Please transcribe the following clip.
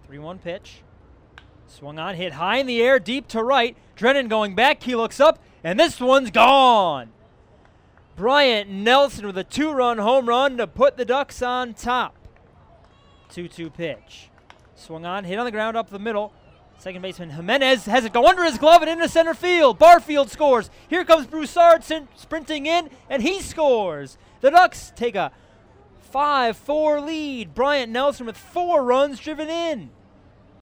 3-1 pitch. Swung on, hit high in the air, deep to right. Drennan going back, he looks up, and this one's gone. Bryant Nelson with a 2-run home run to put the Ducks on top. 2-2 pitch. Swung on, hit on the ground up the middle. Second baseman Jimenez has it go under his glove and into center field. Barfield scores. Here comes Broussard sprinting in, and he scores. The Ducks take a 5-4 lead. Bryant Nelson with 4 runs driven in.